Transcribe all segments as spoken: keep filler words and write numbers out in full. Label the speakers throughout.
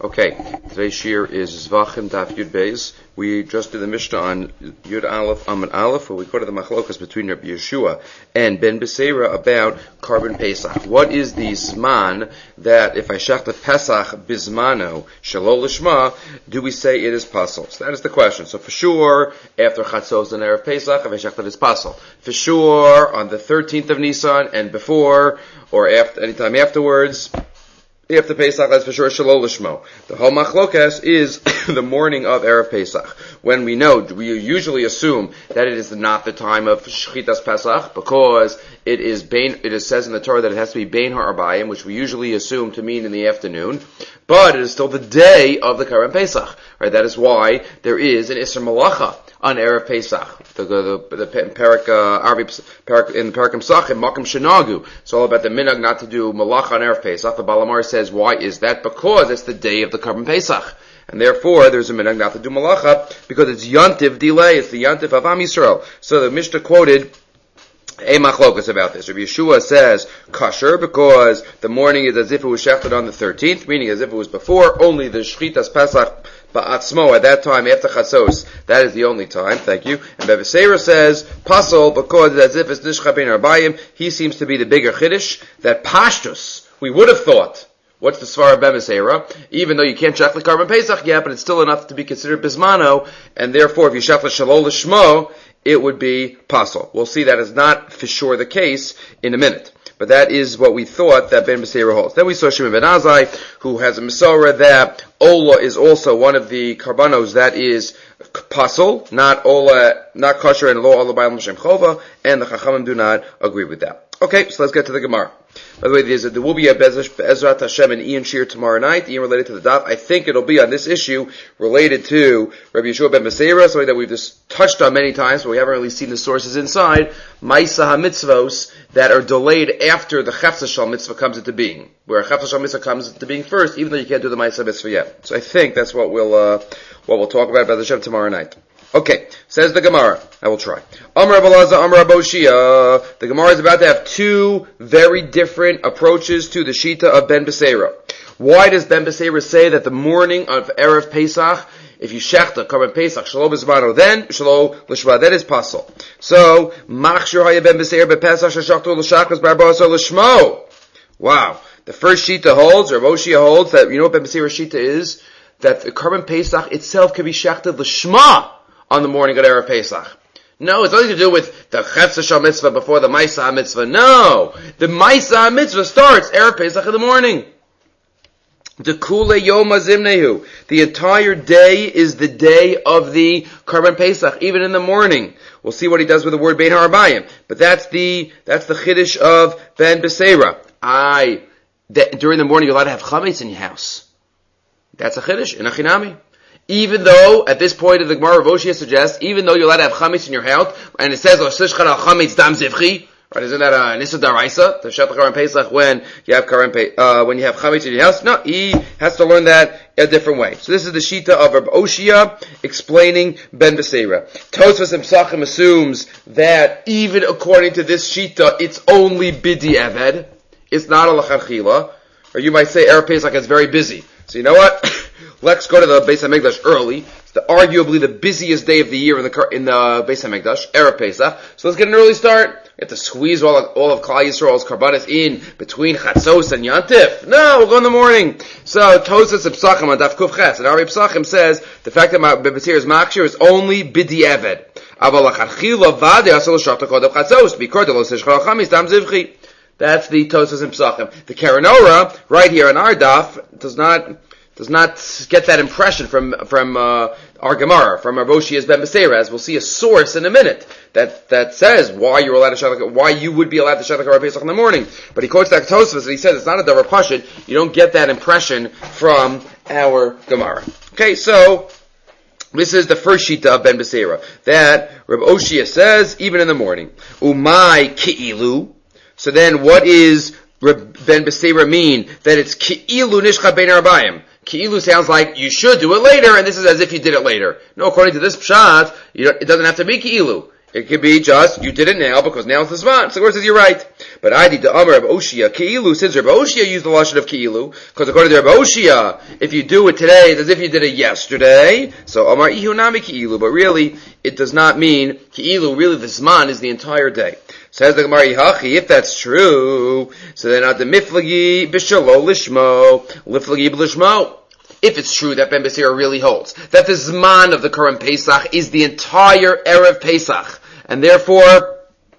Speaker 1: Okay, today's shir is Zvachim Daf Yud Beis. We just did the Mishnah on Yud Aleph Amud Aleph, where we quoted the machlokas between Rabbi Yeshua and Ben Beseira about Karban Pesach. What is the zman that if I shech the Pesach bismano shelo lishma, do we say it is pasul? So that is the question. So for sure, after Chatzos and Erev Pesach, if I shech it is pasul. For sure, on the thirteenth of Nisan and before, or after anytime afterwards. After Pesach, that's for sure Shalol Lishmo. The whole machlokas is the morning of Erev Pesach. When we know, we usually assume that it is not the time of Shechitas Pesach, because it is bein, it is says in the Torah that it has to be Bein HaArbayim, which we usually assume to mean in the afternoon, but it is still the day of the Karban Pesach. Right? That is why there is an Isser Malacha on Erev Pesach. The, the, the, the Perak, uh, Arvi, Perak, in the Parakim Sachim, Makam Shenagu. It's all about the minhag not to do Malacha on Erev Pesach. The Balamar says, why is that? Because it's the day of the Karban Pesach. And therefore, there's a minhag not to do Malacha, because it's Yantiv delay, it's the Yantiv of Am Yisrael. So the Mishnah quoted a machlokas about this. Rabbi Yeshua says kosher because the morning is as if it was shechted on the thirteenth, meaning as if it was before. Only the Shechitas Pesach ba'atzmo at that time after Chatzos, that is the only time. Thank you. And Rabbi Beseira says pasul because it's as if it's nishcha bein arbayim. He seems to be the bigger chiddush that pashtus. We would have thought. What's the Svar of Ben Beseira? Even though you can't shech the Karban Pesach yet, but it's still enough to be considered bismano, and therefore if you shech the Shalol Lishmo, it would be pasul. We'll see that is not for sure the case in a minute. But that is what we thought that Ben Beseira holds. Then we saw Shimon ben Azai, who has a Masorah that Ola is also one of the karbanos that is pasul, not Ola, not kosher, and lo Ola b'ayim l'shem chova, and the Chachamim do not agree with that. Okay, so let's get to the Gemara. By the way, there's a, there will be a Bezrat Hashem and Ian Shir tomorrow night, Ian related to the daf. I think it'll be on this issue related to Rabbi Yeshua ben Beseira, something that we've just touched on many times, but we haven't really seen the sources inside. Ma'isa HaMitzvos that are delayed after the Chefza Shal Mitzvah comes into being, where Chefza Shal Mitzvah comes into being first, even though you can't do the Ma'isa Mitzvah yet. So I think that's what we'll uh, what we'll talk about Bezrat Hashem tomorrow night. Okay, says the Gemara. I will try. Amar Abalaza, Amar Aboshia. The Gemara is about to have two very different approaches to the Shita of Ben Beseira. Why does Ben Beseira say that the morning of Erev Pesach, if you shechta, Karban Pesach, Shalo Bizmano, then Shalo Lishma, that is pasul. So, Machshir Haya Ben Beseira BePesach Shashachtu L'Shachas Barbaso L'Shmo. Wow. The first Shita holds, or Aboshia holds, that, you know what Ben Beseira's Shita is? That the Karban Pesach itself can be shechted L'Shma on the morning of Erev Pesach. No, it's nothing to do with the Chefza Shal Mitzvah before the Ma'isa Mitzvah. No! The Ma'isa Mitzvah starts Erev Pesach in the morning. The Kule Yom Azimnehu. The entire day is the day of the Karban Pesach, even in the morning. We'll see what he does with the word Bein HaArbayim. But that's the, that's the Chiddush of Ben Beseira. I, that during the morning you're allowed to have chametz in your house. That's a Chiddush, in a Chinami. Even though, at this point of the Gemara, Voshia suggests, even though you're allowed to have chametz in your house, and it says, chametz dam zivchi, right? Isn't that a nisa daraisa? To shet Karban Pesach when you have Karban Pe- uh, when you have chametz in your house? No, he has to learn that a different way. So this is the Shita of Rabbi Oshia explaining Ben Beseira. Tosfos and Psachim assumes that even according to this Shita, it's only bidi eved. It's not a lacharchila. Or you might say Erev Pesach is very busy. So you know what? Let's go to the Beis HaMikdash early. It's the, arguably the busiest day of the year in the in the Beis HaMikdash, Erev Pesach. So let's get an early start. You have to squeeze all of, all of Klal Yisrael's karbanis in between Chatzos and Yantif. No, we'll go in the morning. So Tosas and Psachim on Daf Kuf Ches, and Ari Psachim says the fact that Ben Beseira's Makshir is only bidi eved. Aval lacharchila vade asal shachta kodav Chatzos because the lo sishchal chamis dam zivchi. That's the Tosas and Psachim. The Karanora, right here on our daf, does not does not get that impression from from uh, our Gemara, from our Boshia's Ben Beseira, as we'll see a source in a minute that that says why you're allowed to shech, why you would be allowed to shech Karban Pesach in the morning. But he quotes that Tosas and he says it's not a davar pashut. You don't get that impression from our Gemara. Okay, so this is the first shita of Ben Beseira that Reb Oshia says even in the morning. Umay ki'ilu. So then, what is Ben Beseira mean? That it's ki'ilu nishcha bein arbayim. Ki'ilu sounds like you should do it later, and this is as if you did it later. No, according to this pshat, you don't, it doesn't have to be ki'ilu. It could be just, you did it now because now it's the Zman. So the Gemara says you're right. But I did the Amar of Oshia Ki'ilu, since Rabbi Oshia used the Lashon of Ki'ilu, because according to Rabbi Oshia, if you do it today, it's as if you did it yesterday. So Amar Ihu Nami Ki'ilu, but really, it does not mean Ki'ilu, really the Zman is the entire day. Says the Gemara Yihachi, if that's true, so then at the Miflagi B'Shalo Lishmo, Liflagi B'Lishmo. If it's true that Ben Beseira really holds that the Zman of the current Pesach is the entire Erev Pesach, and therefore,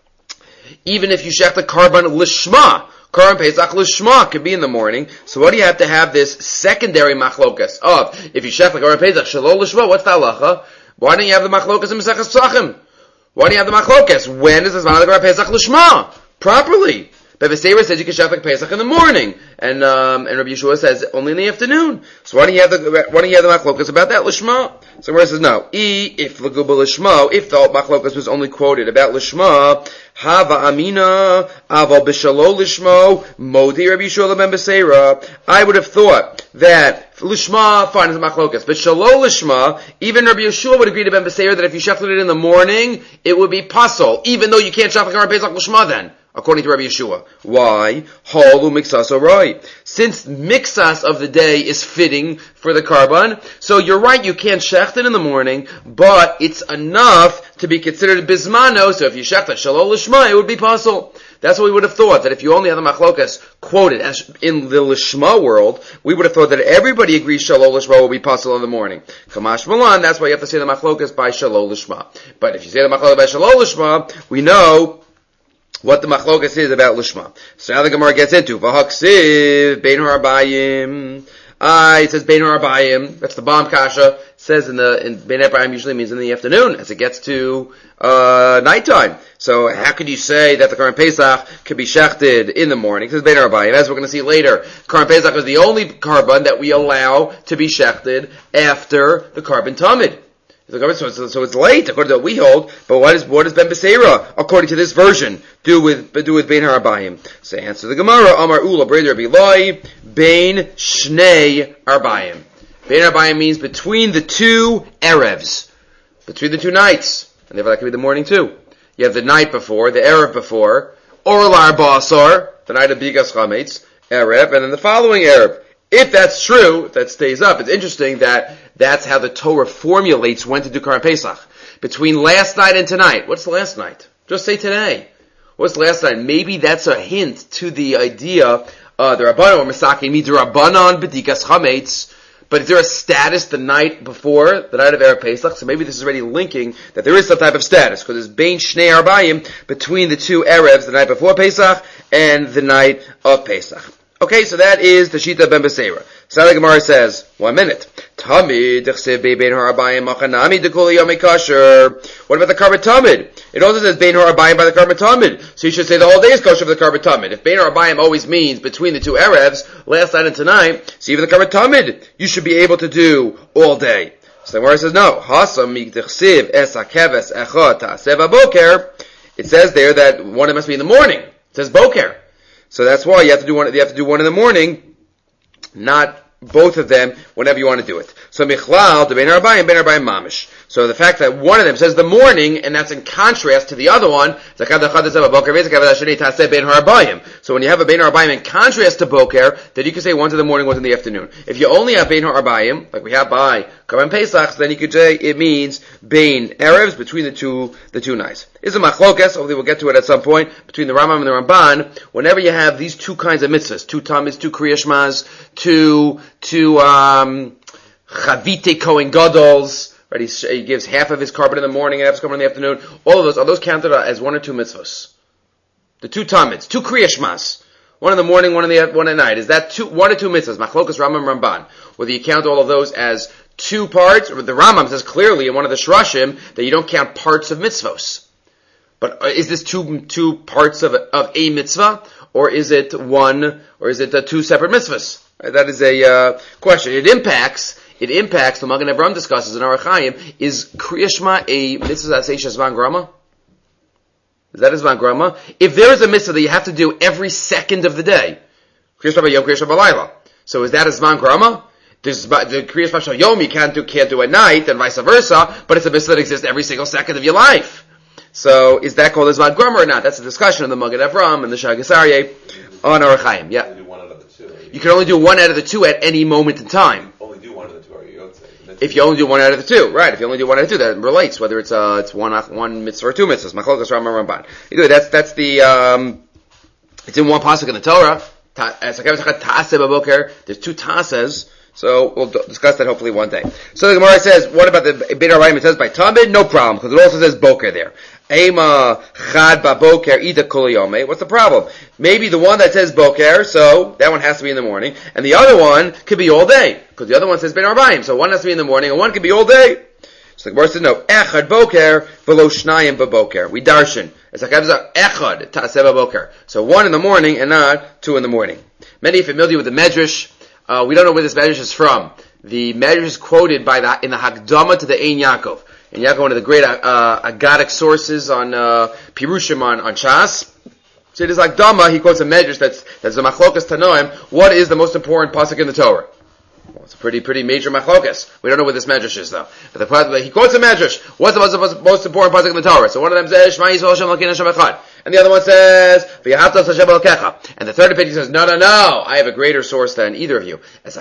Speaker 1: even if you shech the Karban Lishma, Karban Pesach Lishma could be in the morning, so what do you have to have this secondary machlokas of, if you shech the Karban Pesach Shalol Lishma, what's the halacha? Why don't you have the machlokas in Maseches Pesachim? Why do you have the machlokas? When is the Zman of the Karban Pesach Lishma? Properly. Ben Beseira says you can shech like Pesach in the morning, and um, and Rabbi Yeshua says only in the afternoon. So why don't you have the why don't you have the machlokas about that Lishma? So Gemara says no. E if l'guba Lishma, if the machlokas was only quoted about Lishma, hava amina aval b'shalo Lishmo modi Rabbi Yeshua ben Beseira. I would have thought that Lishma fine is machlokas, but shalo Lishma, even Rabbi Yeshua would agree to Ben Beseira that if you shechted it in the morning, it would be pasul, even though you can't shech like Pesach Lishma then. According to Rabbi Yeshua. Why? Halu mixas orai. Since mixas of the day is fitting for the karban, so you're right, you can't shecht it in the morning, but it's enough to be considered bismano, so if you shecht it shalol lishma, it would be pasul. That's what we would have thought, that if you only have the machlokas quoted as in the lishma world, we would have thought that everybody agrees shalol lishma will be pasul in the morning. Kamash malan, that's why you have to say the machlokas by shalol lishma. But if you say the machlokas by shalol lishma, we know what the machlokas is about Lishma. So now the Gemara gets into V'haksiv Bein Harabayim. Ah, it says Bein Harabayim. That's the bomb kasha. It says in the in Bein Harabayim usually means in the afternoon as it gets to uh nighttime. So how could you say that the Karban Pesach could be shechted in the morning? It says Bein Harabayim. As we're going to see later, Karban Pesach is the only karban that we allow to be shechted after the Karban Tamid. So, so, so it's late, according to what we hold, but what is, what does Ben Beseira, according to this version, do with, do with Bein Harabayim? So answer the Gemara, Amar Ula, Breder Biloi, Bein Shnei Arbayim. Bein Harabayim means between the two Erevs, between the two nights, and therefore that could be the morning too. You have the night before, the Erev before, Orel Arbasar, the night of Bigas Chametz, Erev, and then the following Erev. If that's true, if that stays up, it's interesting that that's how the Torah formulates when to do Karban Pesach. Between last night and tonight. What's the last night? Just say today. What's the last night? Maybe that's a hint to the idea, uh, the Rabbanon or Misaki, Midrabanan B'dikas Chametz, but is there a status the night before, the night of Erev Pesach? So maybe this is already linking that there is some type of status, because there's Bein Shnei Arbayim, between the two Erevs, the night before Pesach and the night of Pesach. Okay, so that is the Shita Ben Beseira. So the Gemara says, one minute. Tamid d'chsev bein harabayim machanami dekuli yomei kasher. What about the Karban Tamid? It also says bein harabayim by the Karban Tamid. So you should say the whole day is kosher for the Karban Tamid. If bein harabayim always means between the two Erevs, last night and tonight, so even the Karban Tamid, you should be able to do all day. So the Gemara says, no. Hasam mig d'chsev es hakeves echad ta'aseh v'boker. It says there that one it must be in the morning. It says boker. So that's why you have to do one. You have to do one in the morning, not both of them whenever you want to do it. So michlal de bein harabayim, bein harabayim mamish. So the fact that one of them says the morning, and that's in contrast to the other one, so when you have a bein harabayim in contrast to boker, then you can say one's in the morning, one's in the afternoon. If you only have bein harabayim, like we have by Karban Pesach, then you could say it means bein erevs, between the two the two nights. Is a machlokas, hopefully we'll get to it at some point, between the Rambam and the Ramban. Whenever you have these two kinds of mitzvahs, two tamids, two kriyas shmas, two two um chavite kohen gadols, right? He, he gives half of his carbon in the morning and half his carbon in the afternoon. All of those, are those counted as one or two mitzvahs? The two tamids, two kriyas shmas. One in the morning, one in the one at night. Is that two, one or two mitzvahs? Machlokas Rambam Ramban. Whether you count all of those as two parts, or the Rambam says clearly in one of the Shrashim that you don't count parts of mitzvahs. But is this two two parts of of a mitzvah, or is it one, or is it uh, two separate mitzvahs? Right, that is a uh, question. It impacts. It impacts. The Magen Avraham discusses in Orach Chaim, is Kriya Shema a mitzvah that says Zman Grama? Is that a Zman Grama? If there is a mitzvah that you have to do every second of the day, Kriya Shema Yom, Kriya Shema Balayla. So is that a Zman Grama? There's, the Kriya Shema Yom you can't do can't do at night, and vice versa. But it's a mitzvah that exists every single second of your life. So is that called a Zman Grummer or not? That's a discussion of the Maggid Avram and the Sha'ar Aryeh on Orach Chaim. Yeah. You can only do one out of the two at any moment in time.
Speaker 2: Only do one of the two, or you don't say.
Speaker 1: If you only do one out of the two, right? If you only do one out of the two, that relates whether it's uh it's one one mitzvah or two mitzvahs. Machlokas Rambam Ramban. Anyway, that's that's the um, it's in one pasuk in the Torah. There's two tasas. So we'll discuss that hopefully one day. So the Gemara says, what about the Bein Arbayim? It says by Tamid, no problem, because it also says Boker there. Ema Chad Ba Boker Ida Kol Yomei. What's the problem? Maybe the one that says Boker, so that one has to be in the morning, and the other one could be all day, because the other one says Bein Arbayim, so one has to be in the morning, and one could be all day. So the Gemara says, no, Echad Boker V'lo Shnayim Ba Boker. We darshan. It's like Echad Ta'aseh Ba Boker. So one in the morning and not two in the morning. Many are familiar with the Medrash. Uh, we don't know where this Medrash is from. The Medrash is quoted by the, in the Hakdama to the Ein Yaakov. Ein Yaakov, one of the great uh, Agadic sources on uh, Pirushim on, on Shas. So it is Hakdama, he quotes a Medrash that's, that's the Machlokas Tanoim. What is the most important pasuk in the Torah? Well, it's a pretty, pretty major machlokas. We don't know what this medrash is though. But the, he quotes a medrash. What's the most, most important pasuk in the Torah? So one of them says, Shema Yisrael Hashem Elokeinu Hashem Echad. And the other one says, V'yahavta Hashem Elokecha. And the third opinion says, no, no, no, I have a greater source than either of you.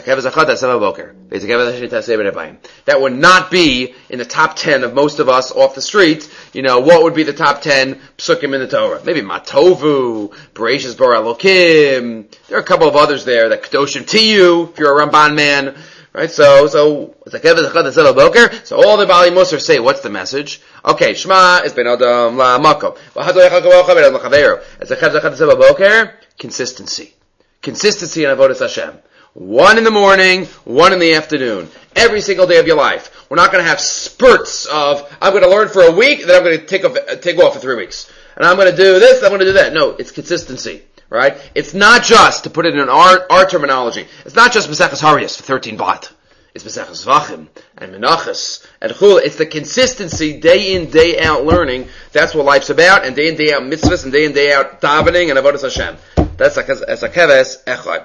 Speaker 1: That would not be in the top ten of most of us off the street. You know, what would be the top ten psukim in the Torah? Maybe Matovu, Bereshis Bara Elokim. There are a couple of others there, that Kedoshim Tiyu, if you're a Ramban man. Right, so, so, so all the Bali Musar say, what's the message? Okay, Shema is ben Adam la Makom. Consistency. Consistency in Avodas Hashem. One in the morning, one in the afternoon. Every single day of your life. We're not going to have spurts of, I'm going to learn for a week, then I'm going to take off, take off for three weeks. And I'm going to do this, I'm going to do that. No, it's consistency. Right? It's not just, to put it in our, our terminology, it's not just Maseches Hariyas for thirteen blot. It's Maseches Zvachim and Menachos and Chula. It's the consistency, day in, day out learning. That's what life's about, and day in, day out mitzvahs, and day in, day out davening and Avodas Hashem. That's a keves echad.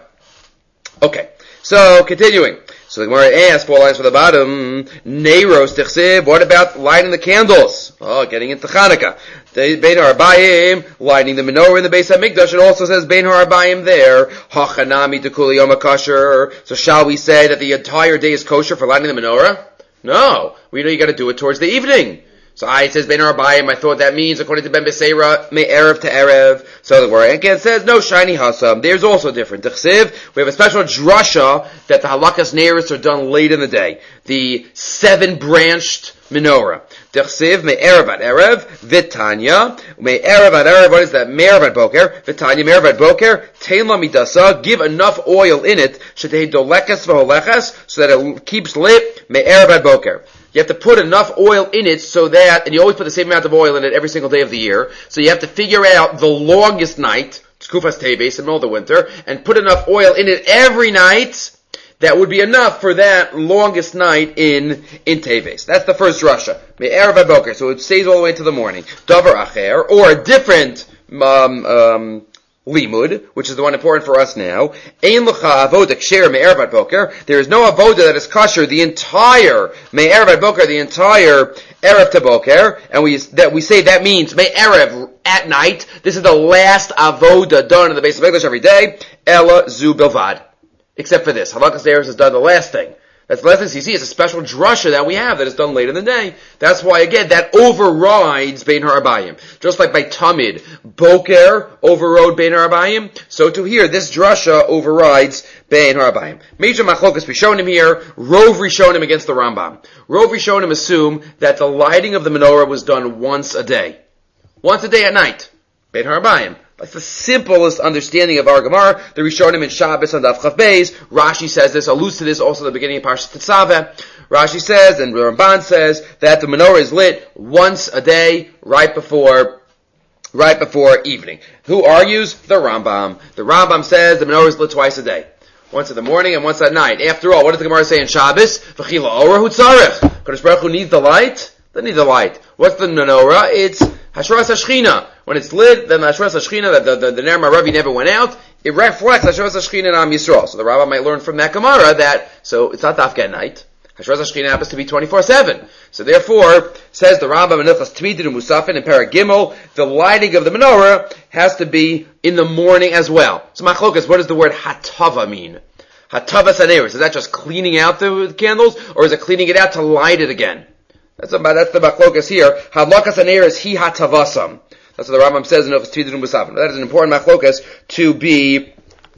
Speaker 1: Okay. So, continuing. So the Gemara asks, four lines from the bottom, Neiros Tichsib, what about lighting the candles? Oh, getting into Chanukah. Bein Harabayim, lighting the menorah in the Beis HaMikdash, it also says Bein Harabayim there, Hachanami Dekuli Yom HaKosher. So shall we say that the entire day is kosher for lighting the menorah? No. We know you gotta do it towards the evening. So I, it says Bein Harabayim, I thought that means, according to Ben Beseira, may Erev to Erev. So the word again says, no, shiny hasam. There's also different. T'chsiv, we have a special drasha that the halakas neiros are done late in the day. The seven-branched menorah. T'chsiv, may Erev at Erev, Vitanya, may Erev at Erev, what is that? Me'erev at Boker, Vitanya, Me'erev at Boker, Tein la midasa, give enough oil in it, shetei dolekas v'holekas, so that it keeps lit, Me'erev at Boker. You have to put enough oil in it so that, and you always put the same amount of oil in it every single day of the year, so you have to figure out the longest night, Tkufas Teves, in the middle of the winter, and put enough oil in it every night, that would be enough for that longest night in, in Teves. That's the first drasha. Me'erev ad boker, so it stays all the way to the morning. Davar acher, or a different, um, um, limud, which is the one important for us now. Ein l'cha avoda ksher me'erev ad boker. There is no avoda that is kosher the entire me'erev ad boker, the entire erev to boker, and we that we say that means me'erev at night. This is the last avoda done in the Beis HaMikdash every day. Ela zu bilvad, except for this. Halakas Erev is done the last thing. That's the last thing. So you see, it's a special drasha that we have that is done late in the day. That's why, again, that overrides Bein Harabayim. Just like by Tamid, Boker overrode Bein Harabayim, so to here, this drasha overrides Bein Harabayim. Major machlokas Rishonim here, Rov Rishonim against the Rambam. Rov Rishonim assume that the lighting of the menorah was done once a day. Once a day at night. Bein Harabayim. That's the simplest understanding of our Gemara. The Rishonim in Shabbos and Daf Chav Beis. Rashi says this, alludes to this also at the beginning of Parashat Tetzaveh. Rashi says, and Ramban says, that the menorah is lit once a day, right before, right before evening. Who argues? The Rambam. The Rambam says the menorah is lit twice a day. Once in the morning and once at night. After all, what does the Gemara say in Shabbos? V'chila orah hu tzarech. Kadosh Baruch Hu needs the light? They need the light. What's the menorah? It's Hashras HaShechina. When it's lit, then the Hashras HaShechina, the, the, the, the Ner Maravi never went out, it reflects Hashras HaShechina in Am Yisrael. So the Rabbah might learn from that Gemara that, so it's not Dafka at night. Hashras HaShechina happens to be twenty-four seven. So therefore, says the Rambam in Hilchos Tvidin and Musafin in Parag Gimel, the lighting of the menorah has to be in the morning as well. So Machlokas, what does the word hatava mean? Hatava saneris, is that just cleaning out the candles, or is it cleaning it out to light it again? That's about, that's the Machlokas here. Hadlakas saneris hi hatavasam. That's what the Rambam says in Hilchos Tvidin and Musafin. That is an important Machlokas to be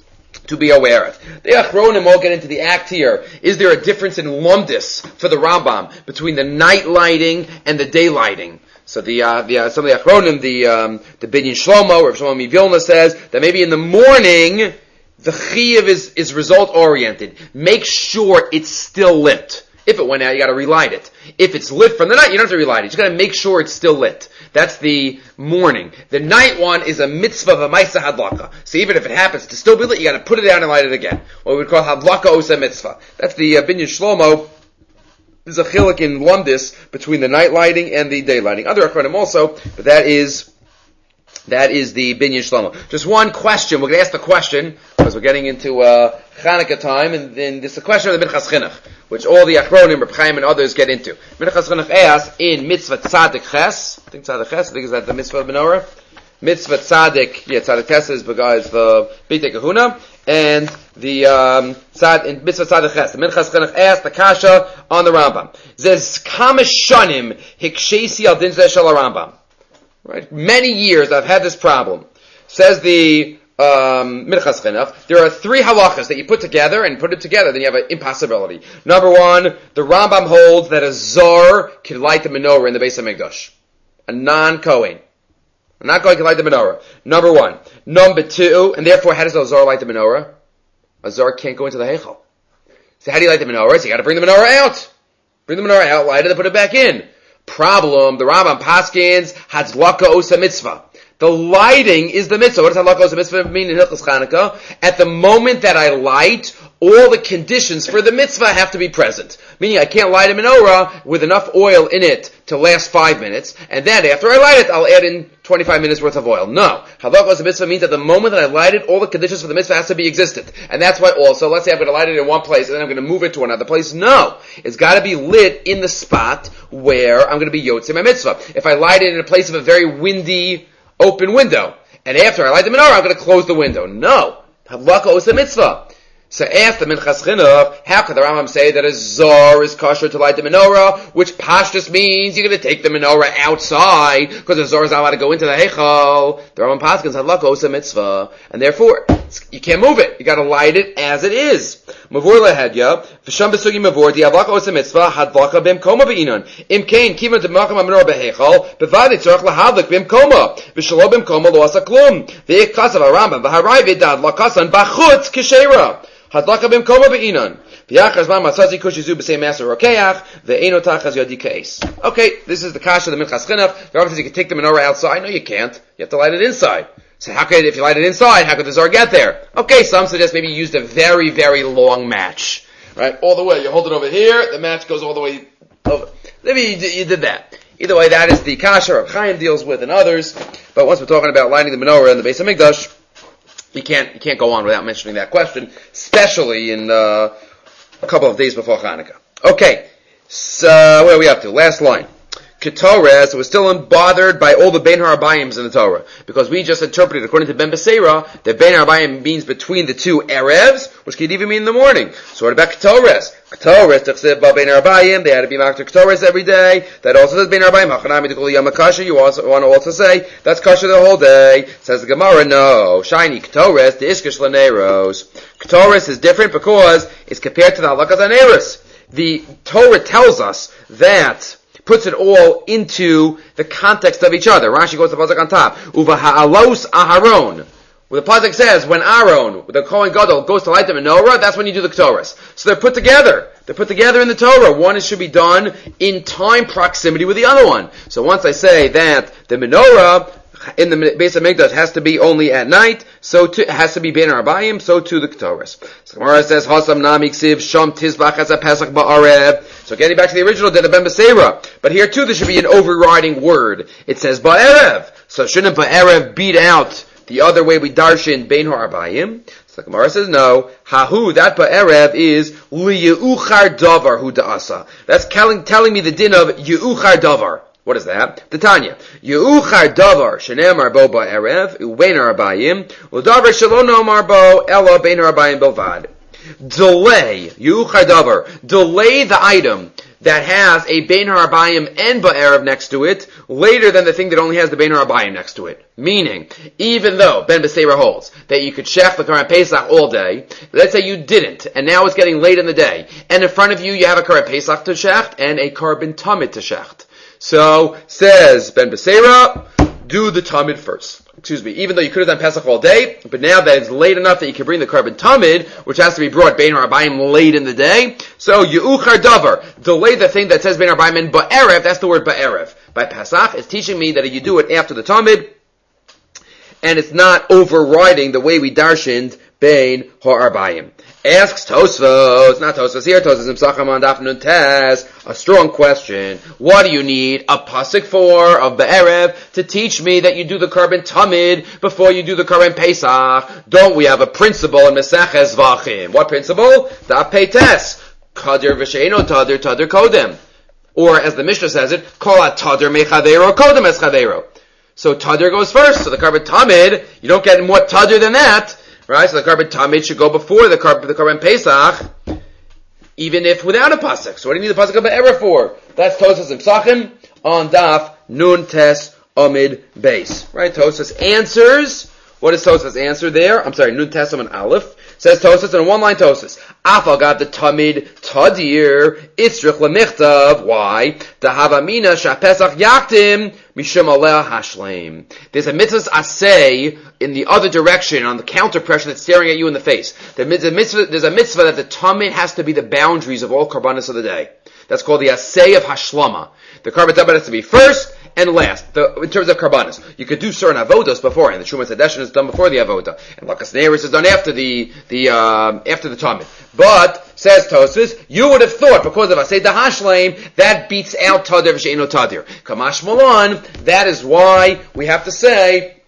Speaker 1: to be aware of. The Achronim all get into the act here. Is there a difference in lumdis for the Rambam between the night lighting and the day lighting? So the, uh, the uh, some of the Achronim, the um, the Binyan Shlomo or Shlomo Vilna says that maybe in the morning the chiyuv is is result oriented. Make sure it's still lit. If it went out, you got to relight it. If it's lit from the night, you don't have to relight it. You just got to make sure it's still lit. That's the morning. The night one is a mitzvah of a ma'aseh hadlaka. So even if it happens to still be lit, you got to put it down and light it again. What we would call hadlaka osa mitzvah. That's the uh, Binyan Shlomo. There's a chiluk in lumdis between the night lighting and the day lighting. Other achronim also, but that is that is the Binyan Shlomo. Just one question. We're going to ask the question because we're getting into uh, Chanukah time, and then this is the question of the Minchas Chinuch, which all the Achronim, Reb Chaim, and others get into. Minchas Chinuch asks in Mitzvah Tzadik Ches. I think Tzadik Ches. I think is that the Mitzvah of Menorah. Mitzvah Tzadik. Yeah, Tzadik Ches is is the B'tei Kahuna, and the um, Tzad in Mitzvah Tzadik Ches. The Minchas Chinuch asks the Kasha on the Rambam. Zez Kamashanim Hikshesi Al Din Zeh Shel Rambam. Right, many years I've had this problem. Says the um, Minchas Chinuch, there are three halachas that you put together, and put it together, then you have an impossibility. Number one, the Rambam holds that a zor can light the menorah in the Beis HaMikdash. A non-Kohen. A non-Kohen can light the menorah. Number one. Number two, and therefore how does a zor light the menorah? A zor can't go into the heichal. So how do you light the menorah? So you gotta bring the menorah out. Bring the menorah out, light it, and put it back in. Problem, the Rambam paskins Hadlaka osa mitzvah. The lighting is the mitzvah. What does Hadlaka osa mitzvah mean in Hilchos Chanukah? At the moment that I light, all the conditions for the mitzvah have to be present. Meaning I can't light a menorah with enough oil in it to last five minutes, and then after I light it, I'll add in twenty-five minutes worth of oil. No. Hadlaka osa mitzvah means at the moment that I light it, all the conditions for the mitzvah has to be existent. And that's why also, let's say I'm going to light it in one place, and then I'm going to move it to another place. No. It's got to be lit in the spot where I'm going to be yotzei my mitzvah. If I light it in a place of a very windy, open window, and after I light the menorah, I'm going to close the window. No. Hadlaka osa mitzvah. So ask the Minchas Chinuch, how could the Rambam say that a zor is kosher to light the menorah, which pashtus means you're going to take the menorah outside, because the zor is not allowed to go into the heichal. The Rambam paskins hadlaka osa mitzvah, and therefore, you can't move it. You got to light it as it is. Mavur lehedya, v'sham besugi mavur, di hadlaka osa mitzvah, hadlaka b'imkoma be'inon. Im kain, kivan de makam ha-menorah beheichal, b'vad yitzorach lahadlik b'imkoma, v'shalo b'imkoma lo asa klum. V'yik kasav ha-Rambam, v'harai v'dad lakasan b'chutz k'sheira. Hadlaka b'imkoma be'inon. V'yachar zman masazi kushizu b'sei maser rokeach, ve'eno tachaz yodi kais. Okay, this is the kasha of the Minchas Chinuch. The Rambam says you can take the menorah outside. No, you can't. You have to light it inside. So how could, if you light it inside, how could the zor get there? Okay, some suggest maybe you used a very, very long match. Right? All the way. You hold it over here, the match goes all the way over. Maybe you did, you did that. Either way, that is the kasha Reb Chaim deals with and others. But once we're talking about lighting the menorah in the Beis HaMikdash, you can't, you can't go on without mentioning that question, especially in, uh, a couple of days before Chanukah. Okay. So, where are we up to? Last line. Ketores was still unbothered by all the Bein Harabayim in the Torah, because we just interpreted according to Ben Beseira that Bein Harabayim means between the two Erevs, which could even mean in the morning. So what about Ketores? Ketores, Tachsev Ba Bein Harabayim, they had to be marked to Ketores every day. That also says Bein Harabayim, Hachanami Dekol Yom HaKasha, you also want to also say, that's Kasha the whole day. Says the Gemara, no. Shiny Ketores, the Iskish Laneros. Ketores is different because it's compared to the Halakas Aneros. The Torah tells us that puts it all into the context of each other. Rashi goes to the pasuk on top. Uva ha'alos Aharon. Where the pasuk says, when Aaron, the Kohen Gadol, goes to light the menorah, that's when you do the Ketores. So they're put together. They're put together in the Torah. One is, should be done in time proximity with the other one. So once I say that the menorah in the Beis HaMikdash has to be only at night, so too, it has to be Bein Harabayim, so too the Ketores. So Gemara says, Hasam Nami Ksiv Sham Tizbach as a Pesach Ba'arev. So getting back to the original, did a Ben Beseira. But here too, there should be an overriding word. It says Ba'arev. So shouldn't Ba'arev beat out the other way we darshan Bein Harabayim? So the Gemara says no. Hahu, that ba'erev is liyeuchar davar hu da'asa. That's telling, telling me the din of yeuchar davar. What is that? The Tanya. Yeuchar davar shenemar bo ba'erev ubein arabayim udavar shelo nomar bo ela bein arabayim belvad. Delay, yeuchar davar, delay the item that has a bein harabayim and ba'erev next to it later than the thing that only has the bein harabayim next to it. Meaning, even though Ben Beseira holds that you could shech the Karban Pesach all day, let's say you didn't, and now it's getting late in the day, and in front of you you have a Karban Pesach to shecht and a Karban Tamid to shecht. So, says Ben Beseira, do the Tamid first. Excuse me, even though you could have done Pesach all day, but now that it's late enough that you can bring the Karban Tamid, which has to be brought Bein Harabayim late in the day, so Yeuchar Davar, delay the thing that says Bein Harabayim and Ba'erev, that's the word Ba'erev. By Pesach, it's teaching me that you do it after the Tamid, and it's not overriding the way we darshaned Bein Harabayim. Asks Tosfos, not Tosfos here, Tosfos Imsacham on Daf Nun Tes, a strong question. What do you need a pasuk for of Be'erev to teach me that you do the Karban Tamid before you do the Karban Pesach? Don't we have a principle in Meseches Vachim? What principle? Daf Peites. Kadir v'sheino tadir tadir kodem. Or as the Mishnah says it, kol tadir mechadero kodem es chadero. So tadir goes first, so the Karban Tamid, you don't get more tadir than that. Right, so the Karban Tamid should go before the Karban, the Karban Pesach, even if without a pasuk. So what do you need the pasuk of Be'erev for? That's Tosas and Psachim on Daf Nun Tes Amid Beis. Right, Tosas answers. What is Tosas answer there? I'm sorry, Nun Tes Amid Aleph. Says Tosas in a one-line Tosas. Afal got the Tamid Tadir Itzrich Lemichtav. Why? The Havamina Shapesach Yaktim Mishum Aleh Hashleim. There's a mitzvah asay in the other direction on the counter pressure that's staring at you in the face. There's a mitzvah, there's a mitzvah that the Tamid has to be the boundaries of all karbanos of the day. That's called the asay of Hashlama. The Karban Tamid has to be first and last, the, in terms of karbanos. You could do certain avodas beforehand. The Shumas Hadeshin is done before the avoda, and Lakas Neiris is done after the the um, after the Tamid. But says Tosfos, you would have thought because of Asay Dahashleim that beats out Tadir v'Sheino Tadir. Kamash Malon. That is why we have to say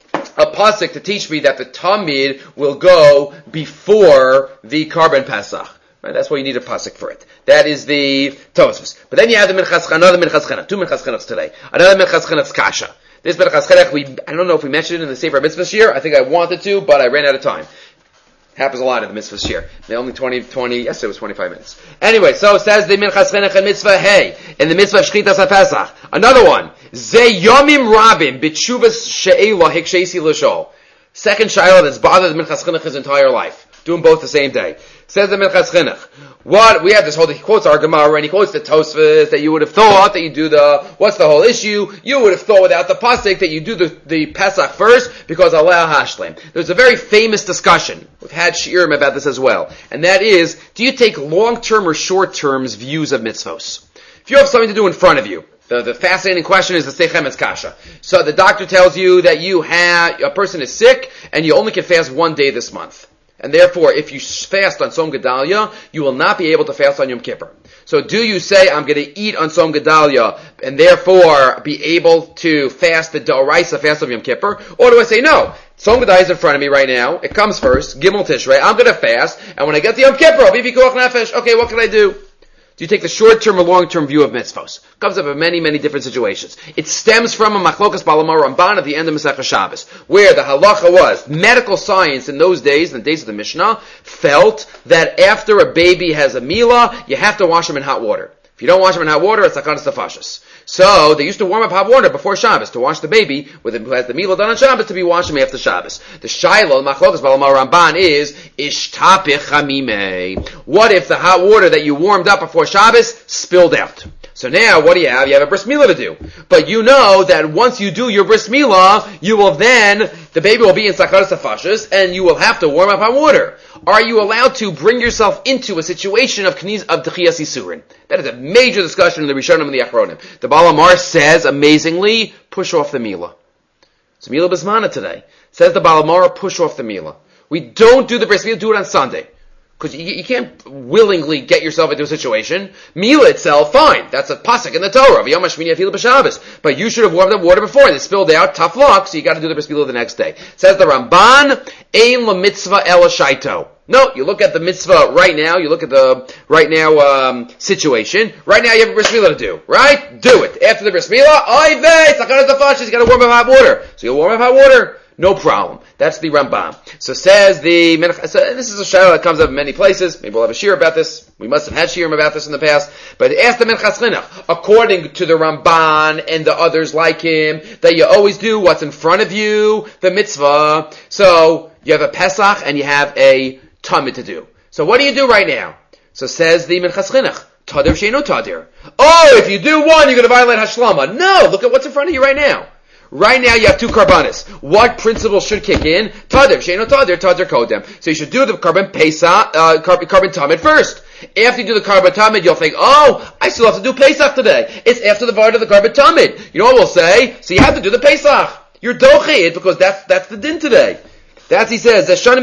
Speaker 1: a pasuk to teach me that the Tamid will go before the Karban Pesach. Right, that's why you need a pasuk for it. That is the Tosfos. But then you have the Minchas Chinuch, another Minchas Chinuch, two Minchas Chinuchs today. Another Minchas Chinuch's Kasha. This Minchas Chinuch, we, I don't know if we mentioned it in the Sefer Mitzvah this year. I think I wanted to, but I ran out of time. Happens a lot in the Mitzvah this year. They only twenty, twenty, yesterday was twenty-five minutes. Anyway, so it says the Minchas Chinuch in Mitzvah Hey, in the Mitzvah of Shchitas HaPesach. Another one. Ze Yomim Rabim, B'tshuvas She'ela Hikshesi L'shol. Second Shiloh that's bothered the Minchas Chinuch his entire life. Doing both the same day. Says the Minchas Chinuch. What, we have this whole, he quotes our Gemara and he quotes the Tosfos that you would have thought that you do the, what's the whole issue? You would have thought without the pasuk that you do the, the Pesach first because Allah Hashleim. There's a very famous discussion. We've had shiurim about this as well. And that is, do you take long-term or short-term views of mitzvos? If you have something to do in front of you, The, the fascinating question is the Sechemetz Kasha. So the doctor tells you that you have, a person is sick and you only can fast one day this month. And therefore, if you fast on Tzom Gedalia, you will not be able to fast on Yom Kippur. So do you say, I'm going to eat on Tzom Gedalia, and therefore be able to fast the D'oraisa fast of Yom Kippur? Or do I say, no, Tzom Gedalia is in front of me right now, it comes first, Gimel Tishrei, I'm going to fast, and when I get to Yom Kippur, I'll be Pikuach Nefesh. Okay, what can I do? Do you take the short-term or long-term view of mitzvos? It comes up in many, many different situations. It stems from a Machlokas Balamar Ramban at the end of Masechah Shabbos, where the halacha was, medical science in those days, in the days of the Mishnah, felt that after a baby has a milah, you have to wash him in hot water. If you don't wash him in hot water, it's sakanas nefashos. So they used to warm up hot water before Shabbos to wash the baby with who has the milah done on Shabbos to be washed him after Shabbos. The shaila machlokas balamar Ramban is ishtapich hamimei. What if the hot water that you warmed up before Shabbos spilled out? So now, what do you have? You have a bris milah to do. But you know that once you do your bris milah, you will then, the baby will be in sakanas nefashos, and you will have to warm up hot water. Are you allowed to bring yourself into a situation of kniz of techiyas yisurin? That is a major discussion in the Rishonim and the Achronim. The Balamar says, amazingly, push off the milah. It's milah bismana today. Says the Balamar, push off the milah. We don't do the bris milah, do it on Sunday. Because you, you can't willingly get yourself into a situation. Milah itself, fine. That's a pasuk in the Torah. But you should have warmed up water before and it spilled out. Tough luck, so you got to do the bris milah the next day. Says the Ramban, Ein la mitzvah ela shaito. No, you look at the mitzvah right now, you look at the right now um, situation. Right now you have a bris milah to do, right? Do it. After the bris milah, oy vey, sakana tafashis, you gotta warm up hot water. So you warm up hot water, no problem. That's the Rambam. So says the, so this is a shayla that comes up in many places. Maybe we'll have a shir about this. We must have had shirim about this in the past. But ask the Minchas Chinuch, according to the Ramban and the others like him, that you always do what's in front of you, the mitzvah. So you have a Pesach and you have a Tamid to do. So what do you do right now? So says the Minchas Chinuch, Tadir she'eino tadir. Oh, if you do one, you're going to violate Hashlama. No, look at what's in front of you right now. Right now you have two karbanis. What principle should kick in? Tadir she'eino tadir, tadir kodem. So you should do the carbon Pesach, uh, carbon, carbon Tamid first. After you do the carbon Tamid, you'll think, oh, I still have to do Pesach today. It's after the vart of the carbon Tamid. You know what we'll say? So you have to do the Pesach. You're dochid because that's that's the din today. That's, he says, so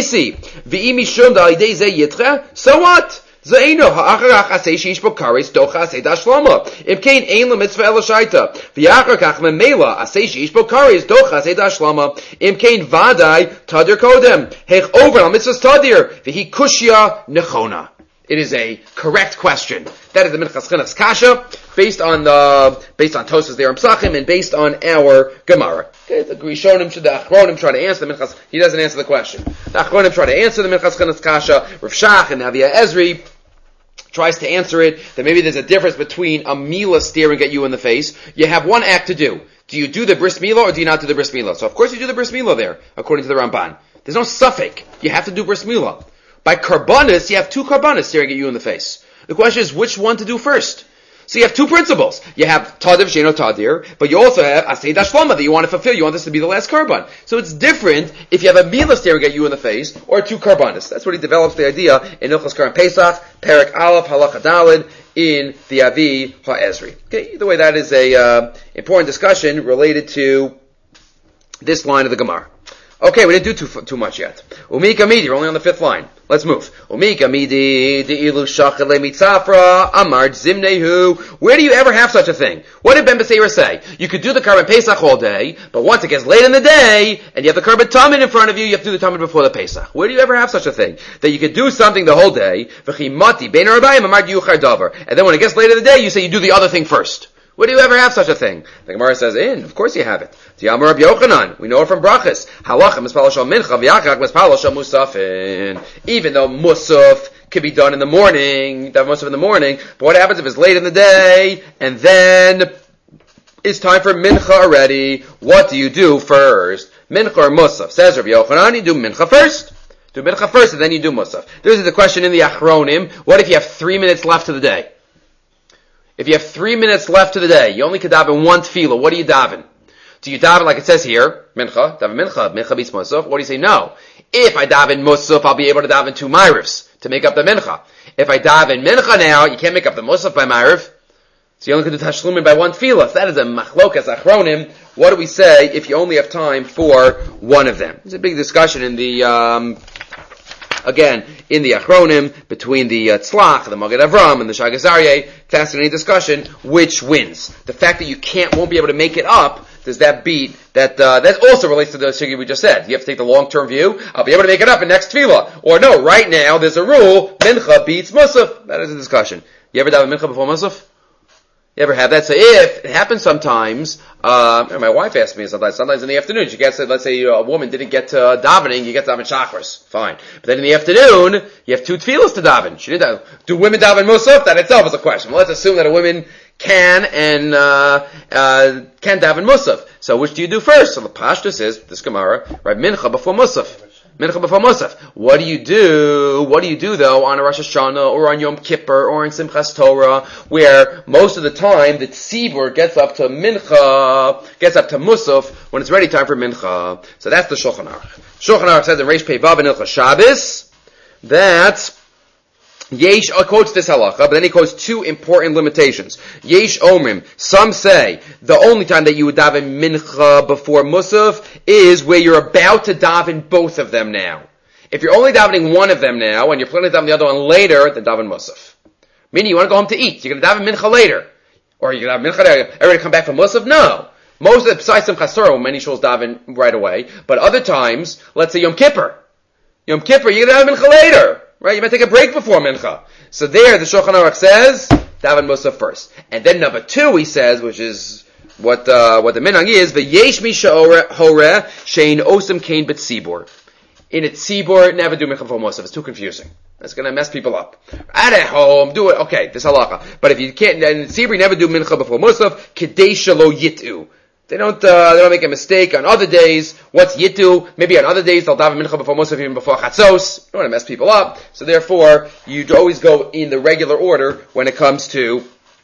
Speaker 1: what? Zaino ha'acharach asay sheish bo kares docha asay dashlama. If kain ein la mitzvah ela shaita. V'yacharach memela asay sheish bo kares docha asay dashlama. If kain vadai tadir kodem. Hech over la mitzvahs tadir. V'hi kushya nechona. It is a correct question. That is the Minchas Chinuch's kasha, based on the based on Tosas there in Psachim, and based on our Gemara. Okay, the Rishonim should the Achronim try to answer the Minchas. He doesn't answer the question. The Achronim try to answer the Minchas Chinuch's kasha. Rav Shach and Avia Ezri tries to answer it. That maybe there's a difference between a milah staring at you in the face. You have one act to do. Do you do the bris milah or do you not do the bris milah? So of course you do the bris milah there, according to the Ramban. There's no suffix. You have to do bris milah. By karbanis, you have two karbanis staring at you in the face. The question is which one to do first. So you have two principles. You have tadir she'eino tadir, but you also have asay dashlama that you want to fulfill. You want this to be the last karban. So it's different if you have a milah staring at you in the face or two karbanis. That's what he develops the idea in Hilchos Karban Pesach, Perek Aleph, Halacha Daled, in the Avi HaEzri. Okay, either way, that is a uh, important discussion related to this line of the Gemara. Okay, we didn't do too too much yet. Umika midi, we're only on the fifth line. Let's move. Umika midi, de'ilu shachale mitzafra, amar zimnehu. Where do you ever have such a thing? What did Ben Beseira say? You could do the carbon Pesach all day, but once it gets late in the day, and you have the carbon Tamid in front of you, you have to do the Tamid before the Pesach. Where do you ever have such a thing? That you could do something the whole day, v'chimati, bein ha'arbayim, amar yuchar davar. And then when it gets late in the day, you say you do the other thing first. Where do you ever have such a thing? The Gemara says, in, of course you have it. T'yamar Rabbi Yochanan, we know it from Brachas. Halacha mispala shal mincha, v'yachak mispala shal musafin. Even though musaf can be done in the morning, that musaf in the morning, but what happens if it's late in the day, and then it's time for mincha already? What do you do first? Mincha or musaf? Says Rabbi Yochanan, you do mincha first. Do mincha first, and then you do musaf. This is the question in the Achronim. What if you have three minutes left to the day? If you have three minutes left to the day, you only could daven one tefillah, what do you daven? Do you daven like it says here, mincha, daven mincha, mincha beats musaf? What do you say? No. If I daven musaf, I'll be able to daven two ma'ariv to make up the mincha. If I daven mincha now, you can't make up the musaf by ma'ariv, so you only could do tashlumin by one tefillah. So that is a machlokas achronim. What do we say if you only have time for one of them? There's a big discussion in the, um, Again, in the Achronim, between the uh, Tzlach, the Magid Avram, and the Shagas Aryeh, fascinating discussion, which wins? The fact that you can't, won't be able to make it up, does that beat, that, uh, that also relates to the Shigi we just said. You have to take the long-term view, I'll be able to make it up in next Tefillah. Or no, right now, there's a rule, Mincha beats Musaf. That is a discussion. You ever daven Mincha before Musaf? You ever have that? So if it happens sometimes, uh, my wife asked me sometimes, sometimes in the afternoon, she gets, let's say a woman didn't get to uh, davening, you get to daven shachris, fine. But then in the afternoon, you have two tefillas to daven. She didn't daven. Do women daven musaf? That itself is a question. Well, let's assume that a woman can and, uh, uh, can daven musaf. So which do you do first? So the pashtus says, this Gemara, right, mincha before musaf. Mincha before Musaf. What do you do? What do you do though on a Rosh Hashanah or on Yom Kippur or in Simchas Torah, where most of the time the tzibur gets up to Mincha, gets up to Musaf when it's ready time for Mincha. So that's the Shulchan Aruch. Shulchan Aruch says in Reish Pei Vav in Hilchos Shabbos that Yesh quotes this halacha, but then he quotes two important limitations. Yesh omrim. Some say the only time that you would daven mincha before musaf is where you're about to daven both of them now. If you're only davening one of them now and you're planning to daven the other one later, then daven musaf. Meaning you want to go home to eat. You're going to daven mincha later, or you're going to daven mincha later. Everybody come back from musaf? No. Most of the P'sai Simchas Torah, many shuls daven right away, but other times, let's say Yom Kippur. Yom Kippur, you're going to have Mincha later, right? You might take a break before Mincha. So there, the Shulchan Aruch says, daven Musaf first. And then number two, he says, which is what uh, what the minhag is, v'yesh mi she'oreh she'ein osem kain b'tzibur. In a tzibur, never do Mincha before Musaf. It's too confusing. That's going to mess people up. At at home, do it. Okay, this halacha. But if you can't, in tzibur, never do Mincha before Musaf. Kedei shelo yitu. They don't, uh, they don't make a mistake on other days. What's Yitu? Maybe on other days they'll daven mincha before Musaf, even before Chatzos. You don't want to mess people up. So therefore, you always go in the regular order when it comes to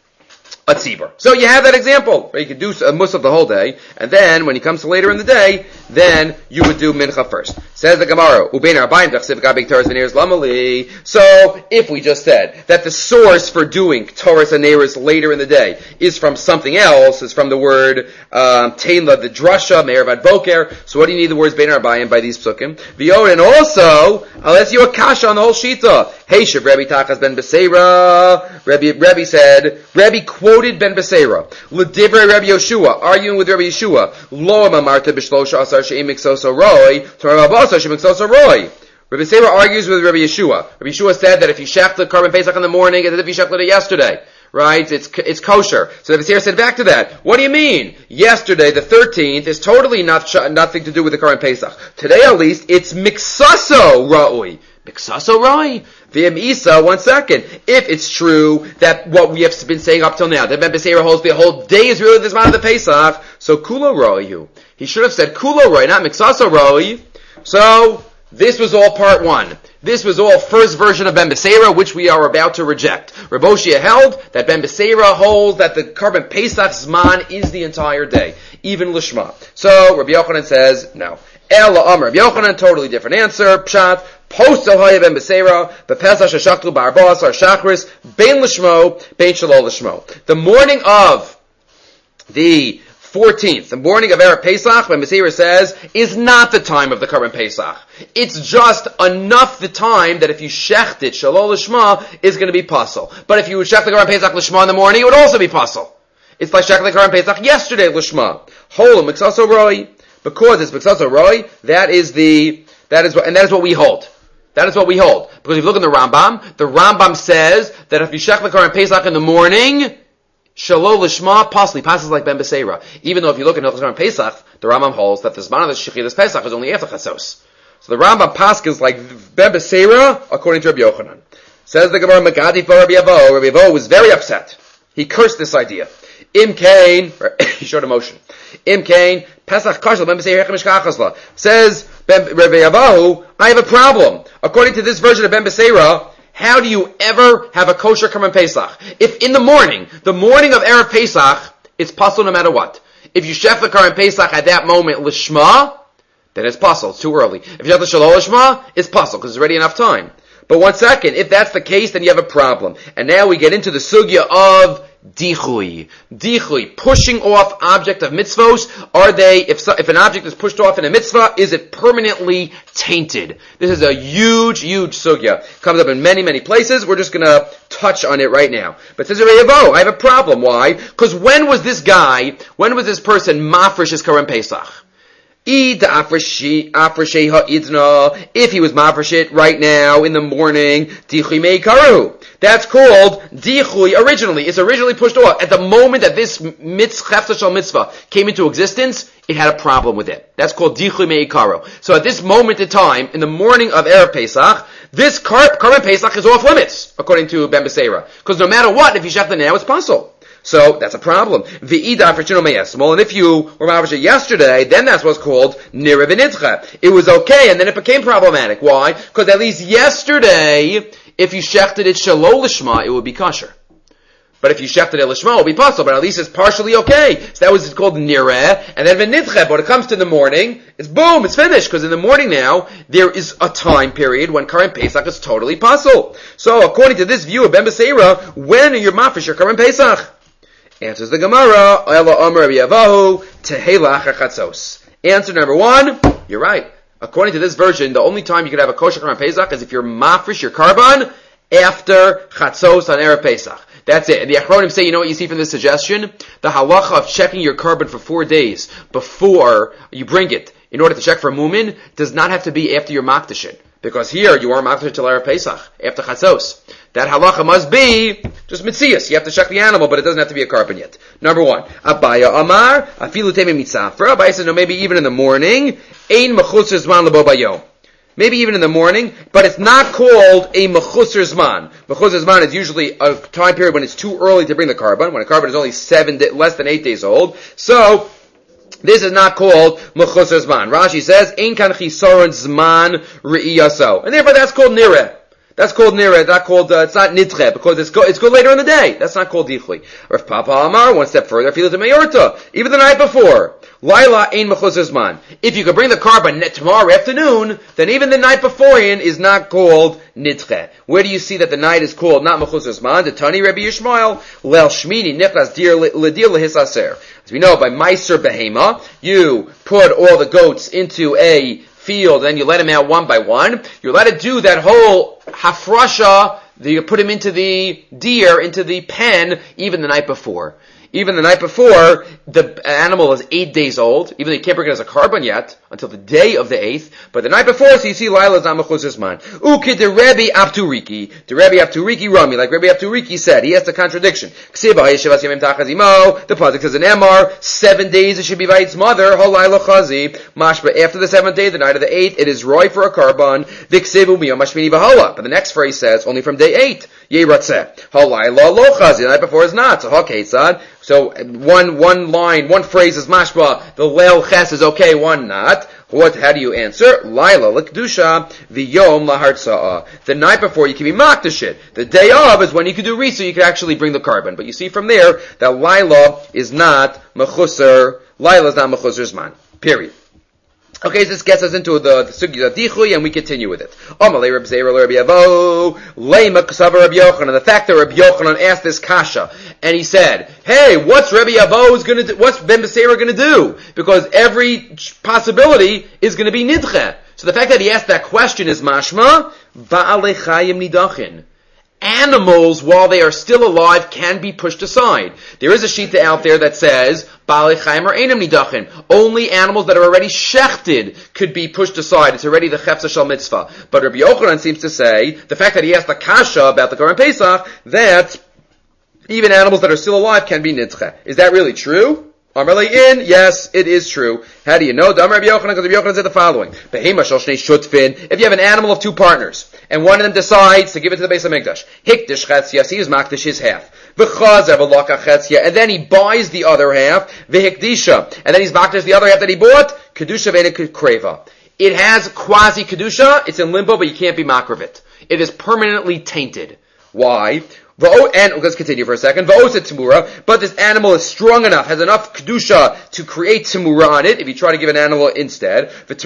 Speaker 1: a tzibur. So you have that example, where you could do a Musaf the whole day, and then, when he comes to later in the day, then you would do mincha first. Says the Gemara, Ubein Arbaim Dachsiv Gabik Torahs V'Neiros Lamali. So, if we just said that the source for doing Torahs and Neiros later in the day is from something else, is from the word um, Teila, the Drasha, Me'er Vad Boker, so what do you need the words Bein Arbaim by these psukim? V'Yod, and also, unless you a kasha on the whole shita. Hey, Shav Rebbe Tachas Ben Beseira, Rebbe, Rebbe said, Rebbe quoted Ben Beseira, L'divrei Rebbe Yeshua, arguing with Rebbe Yeshua, Lo Mamarta B'Shlosha Asar She'im Miksoso Roy, Torah Rabasa She'im Miksoso Roy. Rebbe Beseira argues with Rebbe Yeshua. Rebbe Yeshua said that if you shech the Karban Pesach in the morning, it's as if you shechted it yesterday. Right? It's, it's kosher. So the Beseira said back to that, what do you mean? Yesterday, the thirteenth, is totally not sh- nothing to do with the Karban Pesach. Today at least, it's Miksaso Ra'ui. Miksaso Ra'ui? V'im Isa, one second. If it's true that what we have been saying up till now, that Ben Beseira holds the whole day is really this amount of the Pesach, so Kulo Ra'ui. He should have said Kulo Ra'ui, not Miksaso Ra'ui. So, this was all part one. This was all first version of Ben Beseira, which we are about to reject. Reb Oshia held that Ben Beseira holds that the Karban Pesach Zman is the entire day, even Lishma. So, Rabbi Yochanan says, no. El Amr. Rabbi Yochanan, totally different answer. Pshat, post Ohaya Ben Beseira, Bepesach Shashachtu Ba'arbas Ar Shachris, Bein Lishmo, Bein Shalol Lishmo. The morning of the fourteenth, the morning of Erev Pesach, when Beseira says, is not the time of the Karban Pesach. It's just enough the time that if you shecht it, Shalol Lishma, is going to be pasul. But if you would shecht the Karban Pesach Lishma in the morning, it would also be pasul. It's like shechting the Karban Pesach yesterday Lishma. Hol Miksaso Roi. Because it's Miksaso Roi, that is the, that is what, and that is what we hold. That is what we hold. Because if you look in the Rambam, the Rambam says that if you shecht the Karban Pesach in the morning, Shalol Lishma, possibly passes like Ben Beseira. Even though if you look at Hilchos Karban Pesach, the Rambam holds that the Zman of the Shechidas Pesach is only after Chatzos. So the Rambam paskins like Ben Beseira, according to Rabbi Yochanan. Says the Gemara, Magadi for Rabbi Avo. Rabbi Avo was very upset. He cursed this idea. Im Kain, he showed emotion. Im Kain, Pesach Kashal, Ben Beseira Hechem Mishkachasla. Says Ben, Rabbi Avo, I have a problem. According to this version of Ben Beseira, how do you ever have a kosher Karban Pesach? If in the morning, the morning of Erev Pesach, it's pasul no matter what. If you shech the Karban Pesach at that moment, Lishma, then it's pasul. It's too early. If you shech the Shalol Lishma, it's pasul, because there's already enough time. But one second, if that's the case, then you have a problem. And now we get into the sugya of Dichui. Dichui, pushing off object of mitzvos. Are they, if so, if an object is pushed off in a mitzvah, is it permanently tainted? This is a huge, huge sugya. Comes up in many, many places. We're just gonna touch on it right now. But says Re'avo, I have a problem. Why? Because when was this guy, when was this person mafresh his Karban Pesach? If he was mafresh it right now in the morning, Dichui meikaru. That's called Dichui originally. It's originally pushed off. At the moment that this mitzvah, mitzvah came into existence, it had a problem with it. That's called Dichui meikaru. So at this moment in time, in the morning of Erev Pesach, this Karban Pesach is off limits, according to Ben Beseira. Because no matter what, if you shech the now, it's pasul. So, that's a problem. V'ida for chino meyesmol, and if you were mafresh it yesterday, then that's what's called nira v'nidcha. It was okay, and then it became problematic. Why? Because at least yesterday, if you shechted it shalol lishma, it would be kosher. But if you shechted it lishma, it would be possible, but at least it's partially okay. So that was called nira, and then v'nidcha, but when it comes to the morning, it's boom, it's finished, because in the morning now, there is a time period when Karban Pesach is totally pasul. So, according to this view of Ben Beseira, when are you mafresh your Karban Pesach? Answers the Gemara, Ela Amar Rabbi Avahu, Tehela Chatzos. Answer number one, you're right. According to this version, the only time you can have a kosher Karban Pesach is if you're mafresh your Karban after Chatzos on Erev Pesach. That's it. And the Achronim say, you know what you see from this suggestion? The halacha of checking your carbon for four days before you bring it in order to check for mumin does not have to be after your makdashin. Because here you are makdash till Erev Pesach, after chatzos. That halacha must be just mitzias. You have to check the animal, but it doesn't have to be a carbon yet. Number one, Abaya Amar, afilu teme mitzafra. Abaya says, no, maybe even in the morning, ein mechutzer zman lebo bayom. Maybe even in the morning, but it's not called a mechutzer zman. Mechutzer zman is usually a time period when it's too early to bring the carbon, when a carbon is only seven, less than eight days old. So, this is not called mechutzer zman. Rashi says, ein kan chisaron zman re'iyaso. And therefore that's called nireh. That's called nireh, not called, uh, it's not nidche, because it's go, it's good later in the day. That's not called dichui. Rav Papa Amar, one step further, feel to meyorta, even the night before. Laila ein mechutzer zman. If you could bring the carbon tomorrow afternoon, then even the night beforehand is not called nidche. Where do you see that the night is called not mechutzer zman? The Tani Rabbi Yishmael, lel shmini nichnas dir ledir lehisaser. As we know, by meiser behema, you put all the goats into a field, and you let them out one by one. You're allowed to do that whole hafrasha, you put him into the deer, into the pen, even the night before. Even the night before, the animal is eight days old, even though you can't bring it as a carbon yet, until the day of the eighth, but the night before, so you see Laila's not mechutzer zman. Uke de Rebbe Abturiki, the Rebbe Abturiki Rami, like Rebbe Abturiki said, he has the contradiction. Ksiba Yeshivas Yemim Tachazimo, the pasuk says in Emar, seven days it should be by its mother, Halaila Chazi, Mashba, after the seventh day, the night of the eighth, it is roy for a carbon, Viksivu Miyom Mashmini Bahala, but the next phrase says, only from day eight, Yeratzeh, Halaila Lo Chazi, the night before is not, so Haketzad, so one one line, one phrase is mashba, the leil ches is okay, one not. What? How do you answer? Laila l'kedusha v'yom lahartza'ah. The night before you can be makdash it. The day of is when you can do risa, you can actually bring the carbon. But you see from there that Laila is not mechusser. Laila is not mechusser zman. Period. Okay, so this gets us into the, the sugya of dichui, and we continue with it. Amalei Reb Zera Reb Yavo, Leima K'savar Reb Yochanan. The fact that Reb Yochanan asked this kasha, and he said, "Hey, what's Reb Yavo's going to do? What's Ben Beseira going to do? Because every possibility is going to be nidche." So the fact that he asked that question is mashma va'alei chayim nidachin. Animals, while they are still alive, can be pushed aside. There is a shita out there that says, Baalei Chaim or Einam Nidachin. Only animals that are already shechted could be pushed aside. It's already the Chefza Shal Mitzvah. But Rabbi Yochanan seems to say, the fact that he asked the Kasha about the Korban Pesach, that even animals that are still alive can be Nidche. Is that really true? Amarle in, yes, it is true. How do you know? Dam Rabbi Yochanan, because Rabbi Yochanan said the following. Behema shal shnei shutfin. If you have an animal of two partners, and one of them decides to give it to the Beis HaMikdash, hikdish chetzia, he is makdish his half. V'chazav alaka chetzia, and then he buys the other half, v'hikdisha, and then he's makdish the other half that he bought, kedusha v'ena kreva. It has quasi kedusha, it's in limbo, but you can't be makriv it. It is permanently tainted. Why? And let's continue for a second. But this animal is strong enough, has enough kedusha to create tamura on it. If you try to give an animal instead, and the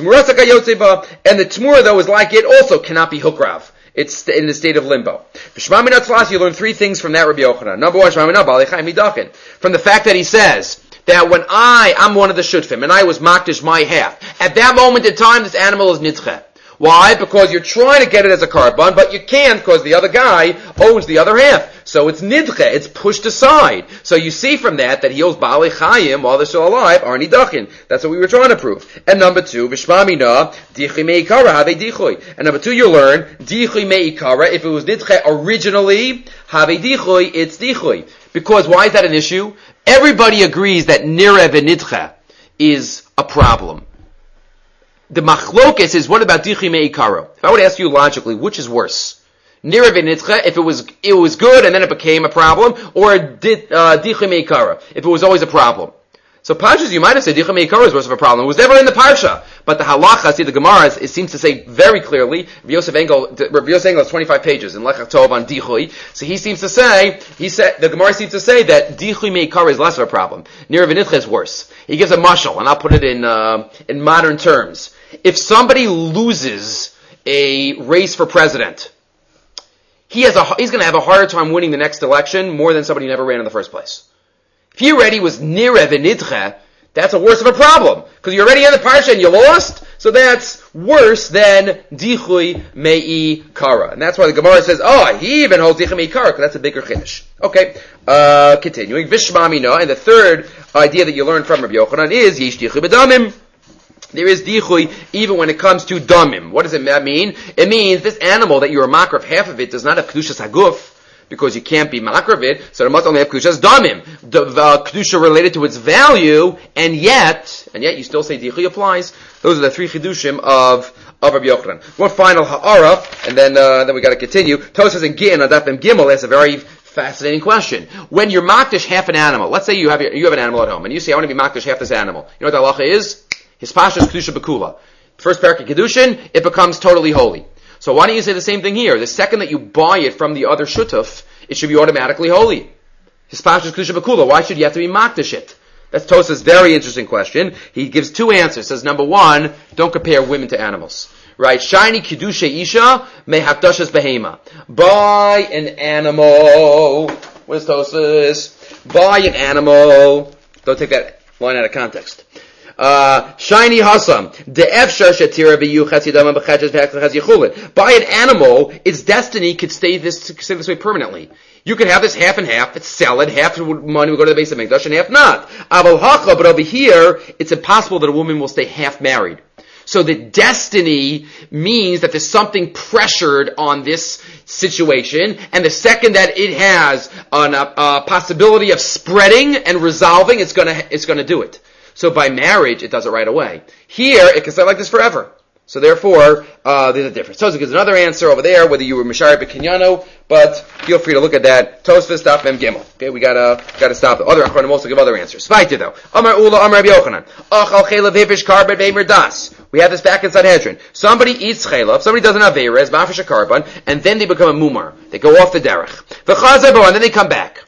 Speaker 1: tamura though is like it, also cannot be hukrav. It's in the state of limbo. You learn three things from that Rabbi Yochanan. Number one, from the fact that he says that when I, I'm one of the shutfim, and I was makdish my half, at that moment in time, this animal is nidche. Why? Because you're trying to get it as a carbon, but you can't because the other guy owns the other half. So it's nidche, it's pushed aside. So you see from that that he owes Baalei Chayim while they're still alive, are nidachin. That's what we were trying to prove. And number two, Vishmamina, Dichui Meikara, Have Dichui. And number two, you learn, Dichui Meikara, if it was nidche originally, Have Dichui, it's Dichui. Because why is that an issue? Everybody agrees that Nirev and nidche is a problem. The machlokes is, what about Dichui Meikara? If I would ask you logically, which is worse? Nirev v'nitche, if it was it was good and then it became a problem, or Dichui Meikara, if it was always a problem. So Pashas, you might have said Dichui Meikara is worse of a problem. It was never in the Parsha. But the halacha, see the Gemara, it seems to say very clearly, Rabbi Yosef Engel, Rabbi Yosef Engel has twenty-five pages in Lech Tov on Dichui. So he seems to say, he said, the Gemara seems to say that Dichui Meikara is less of a problem. Nirev v'nitche is worse. He gives a mashal, and I'll put it in, uh, in modern terms. If somebody loses a race for president, he has a, he's going to have a harder time winning the next election more than somebody who never ran in the first place. If he already was nirev and nidche, That's a worse of a problem, because you're already in the parsha and you lost, so that's worse than dichui mei kara. And that's why the Gemara says, oh, he even holds dichui mei kara, because that's a bigger chiddush. Okay, uh, continuing. Vishmamina, and the third idea that you learn from Rabbi Yochanan is, yish dichui b'damim. There is dichui even when it comes to damim. What does it mean? It means this animal that you're a makar of half of it does not have kedushas haguf, because you can't be makar of it, so it must only have kedushas damim, the uh, kedusha related to its value, and yet, and yet you still say dichui applies. Those are the three chidushim of of Rabbi Yochanan. One final ha'ara, and then uh, then we got to continue. Tosas and Gittin on Daf Mem Gimel asks a very fascinating question. When you're makdish half an animal, let's say you have your, you have an animal at home, and you say, I want to be makdish half this animal. You know what the halacha is? His pasha is kedusha bekula. First parak of kedushin, it becomes totally holy. So why don't you say the same thing here? The second that you buy it from the other shutuf, it should be automatically holy. His pasha is kedusha bekula. Why should you have to be makdish it? That's Tosa's very interesting question. He gives two answers. Says number one, don't compare women to animals. Right? Shiny kedusha isha may have dashas behema. Buy an animal. What is Tosa's? Buy an animal. Don't take that line out of context. Uh, shiny hasam. De'efshar shatira b'yu chetzi dama b'chetches v'chetches yichulin. By an animal, its destiny could stay this, could stay this way permanently. You could have this half and half, it's sell it, half money will go to the base of Mikdash and half not. Aval hacha, but over here, it's impossible that a woman will stay half married. So the destiny means that there's something pressured on this situation, and the second that it has an, a, a possibility of spreading and resolving, it's gonna, it's gonna do it. So by marriage, it does it right away. Here, it can stay like this forever. So therefore, uh, there's a difference. Tosfos gives another answer over there, whether you were Mishari B'Kinyano, but feel free to look at that. Tosfos Daf Mem Gimel. Okay, we gotta, gotta stop. The other Achronim also give other answers. Vaita though. Amar Ula, Amar Rabbi Yochanan. Achal chelav hivish karbon veimer das. We have this back in Sanhedrin. Somebody eats chelav, somebody doesn't have veirez, mafish a carbon, and then they become a mumar. They go off the derech. V'chazabo, and then they come back.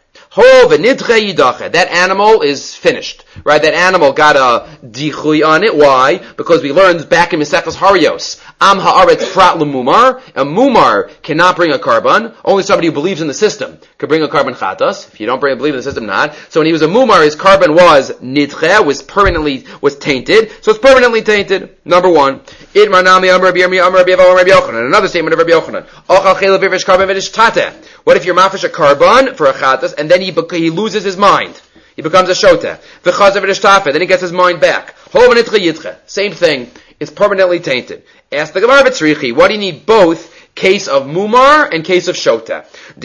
Speaker 1: That animal is finished, right? That animal got a dichui on it. Why? Because we learned back in Maseches Harios, Am haaretz frat l'mumar. A mumar cannot bring a carbon. Only somebody who believes in the system could bring a carbon chatas. If you don't believe in the system, not. So when he was a mumar, his carbon was nidche, was permanently, was tainted. So it's permanently tainted. Number one. Another statement of Rabbi Yochanan. What if you're mafish a carbon for a chatas, and then he he loses his mind? He becomes a shota. Then he gets his mind back. Same thing. It's permanently tainted. Ask the Gemara B'tzrichi, what do you need both? Case of mumar and case of shota.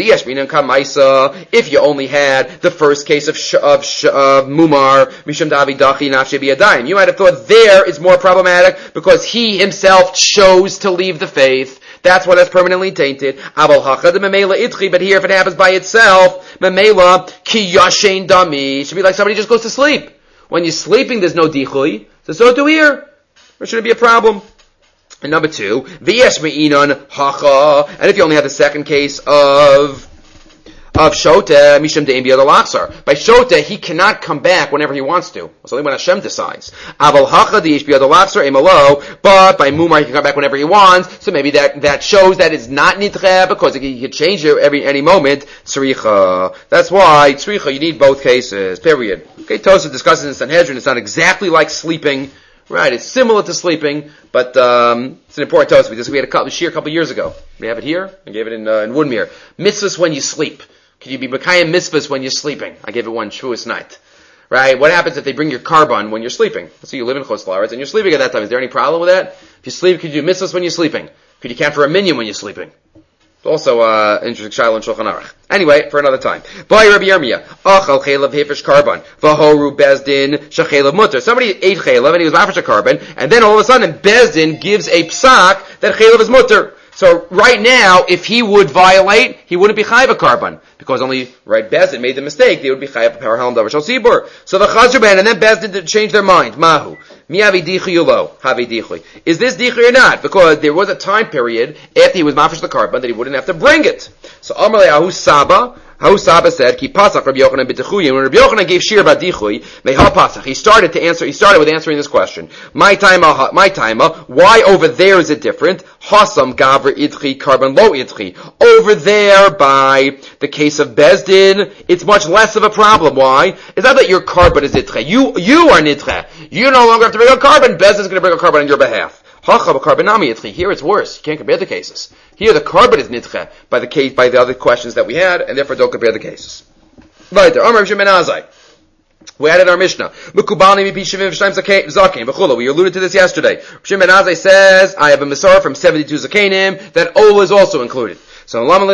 Speaker 1: If you only had the first case of sh- of, sh- of mumar, mishum davidachi nafshe biyadayim, you might have thought there is more problematic because he himself chose to leave the faith. That's why that's permanently tainted. But here, if it happens by itself, memela ki yashen dami, it should be like somebody just goes to sleep. When you're sleeping, there's no dichui. So so do here. There shouldn't be a problem. And number two, v'yesh me'inon hacha. And if you only have the second case of of shota, mishum de'im b'yad al-aksar. By shota, he cannot come back whenever he wants to. It's only when Hashem decides. Aval hacha de'ish b'yad al-aksar emalo. But by mumar, he can come back whenever he wants. So maybe that that shows that it's not nidche because he can change it every any moment. Tzricha. That's why tzricha. You need both cases. Period. Okay. Tosfos discusses in Sanhedrin. It's not exactly like sleeping. Right, it's similar to sleeping, but um, it's an important Tosfos because we had a couple, shir a couple years ago. We have it here. I gave it in, uh, in Woodmere. Mitzvahs when you sleep. Can you be Mekayim mitzvahs when you're sleeping? I gave it one Shavuos night. Right? What happens if they bring your carbon when you're sleeping? So you live in Chutz La'aretz and you're sleeping at that time. Is there any problem with that? If you sleep, could you do mitzvahs when you're sleeping? Could you count for a minyan when you're sleeping? It's also uh, interesting Shiloh and Shulchan Aruch. Anyway, for another time. By Rabbi Yirmiyah, achal chelav hefish carbon, v'horu bezdin shechelav mutter. Somebody ate chelav and he was mafish a carbon, and then all of a sudden Bezdin gives a psak that chelav is mutter. So right now, if he would violate, he wouldn't be chayav a carbon. Because only, right, Bezdin made the mistake, they would be chayav a power halom davar shal sibur. So the chazar ben, and then Bezdin did change their mind. Mahu. Mi havi dichi ulo. Havi dichi. Is this dichi or not? Because there was a time period, after he was mafish the carbon, that he wouldn't have to bring it. So Amar le'ahu saba, How Saba said, Ki pasach Rabbi Yochanan b'techuyin. When Rabbi Yochanan gave shir b'dichui, meha pasach. He started to answer. He started with answering this question. My time, my time. Why over there is it different? Hasam gavra idchi karban lo idchi. Over there, by the case of Bezdin, it's much less of a problem. Why? It's not that your carbon is idchi. You you are nidche. You no longer have to bring a carbon. Bezdin is going to bring a carbon on your behalf. Here it's worse. You can't compare the cases. Here the carbon is nidche by the case by the other questions that we had, and therefore don't compare the cases. Right there. We added our Mishnah. We alluded to this yesterday. Shimon ben Azai says, I have a Masar from seventy-two Zakenim, that Ola is also included. So, why,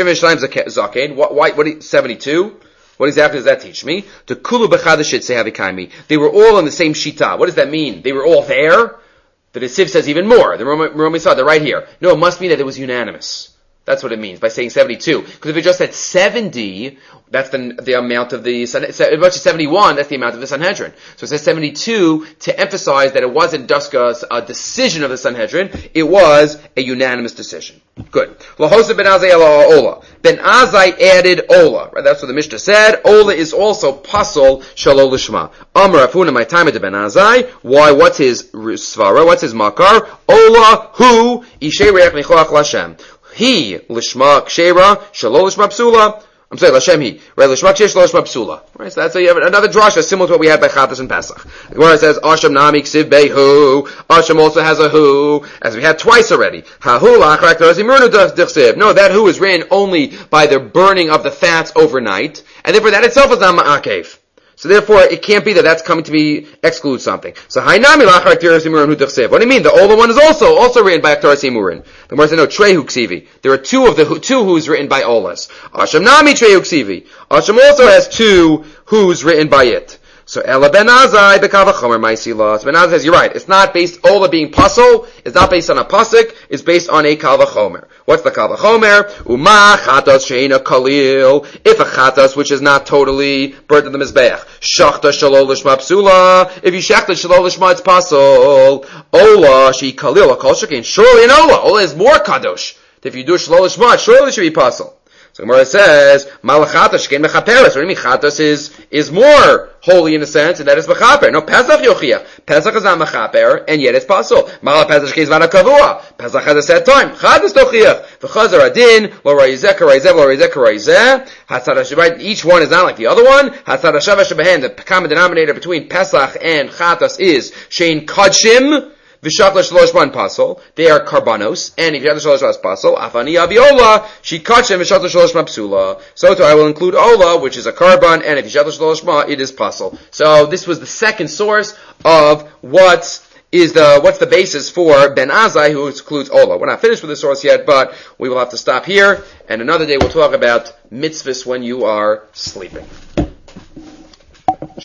Speaker 1: what, seventy-two? What exactly does that teach me? To Kulu Bechadashit Sehavikaimi. They were all on the same Shita. What does that mean? They were all there? The Siv says even more. The Romi saw, they're right here. No, it must mean that it was unanimous. That's what it means by saying seventy-two. Because if it just said seventy, that's the the amount of the, if it was seventy-one, that's the amount of the Sanhedrin. So it says seventy-two to emphasize that it wasn't just a, a decision of the Sanhedrin, it was a unanimous decision. Good. Lahosa ben Azai ala Ola. Ben Azai added Ola. Right? That's what the Mishnah said. Ola is also Pasol Shalol Lishma. Amar Afuna, my time at Ben Azai. Why? What's his Svara? What's his Makar? Ola, who? Ishe Reach Nichoach Lashem. He, Lishma Kshera, Shalol Lishma Psula. I'm sorry, Lashem he. Right, Lishma Kshera, Shalol Lishma Psula. Right, so that's a, you have another drasha similar to what we had by Chatas and Pesach. Where it says, Asham Nami Ksiv Behu. Asham also has a who, as we had twice already. Hahu Lachrak Tarazimurnu Dichsiv. No, that who is written only by the burning of the fats overnight, and therefore that itself is not Ma'akev. So therefore, it can't be that that's coming to be exclude something. So Hainami lachar akteras imurin hu dichsev. What do you mean? The Ola one is also also written by akteras imurin. The Gemara said no trehu ksivi. There are two of the two who's written by Olas. Asham nami trehu ksivi. Asham also has two who's written by it. So Ela ben Azai bekavachomer ma'isilas. Ben Azai says you're right. It's not based Ola being puzzle. It's not based on a pasuk. It's based on a kavachomer. What's the kavachomer? Uma chatas sheina kalil. If a chatas which is not totally burnt in the mizbeach. Shachta shalol lishma psula. If you shachta shalol lishma, it's pasol. Ola she kalil. A kol shekin. Surely an Ola. Ola is more kadosh. If you do shalol lishma, surely it should be pasol. So Gemara says, Malachatas shkein mechaperes. What do you mean? Chatas is, is more holy in a sense, and that is mechaper. No, Pesach yochiach. Pesach is not mechaper, and yet it's pasul. Mal Pesach shkein zvana kavua. Pesach has a set time. Chatas tochiach. V'chazar adin, lo rayizeh, karayizeh, lo rayizeh, karayizeh. Hatzad HaShabbat, each one is not like the other one. Hatzad HaShavah shebehen, the common denominator between Pesach and Chatas is shein kadshim. V'shachla shalosh man pasol. They are karbanos, and if you have the shalosh man pasol, afani aviola, she kachem v'shachla shalosh man psula. So too I will include ola, which is a karban, and if you shachla shalosh man, it is pasol. So this was the second source of what is the what's the basis for Ben Azai, who includes ola. We're not finished with the source yet, but we will have to stop here, and another day we'll talk about mitzvahs when you are sleeping.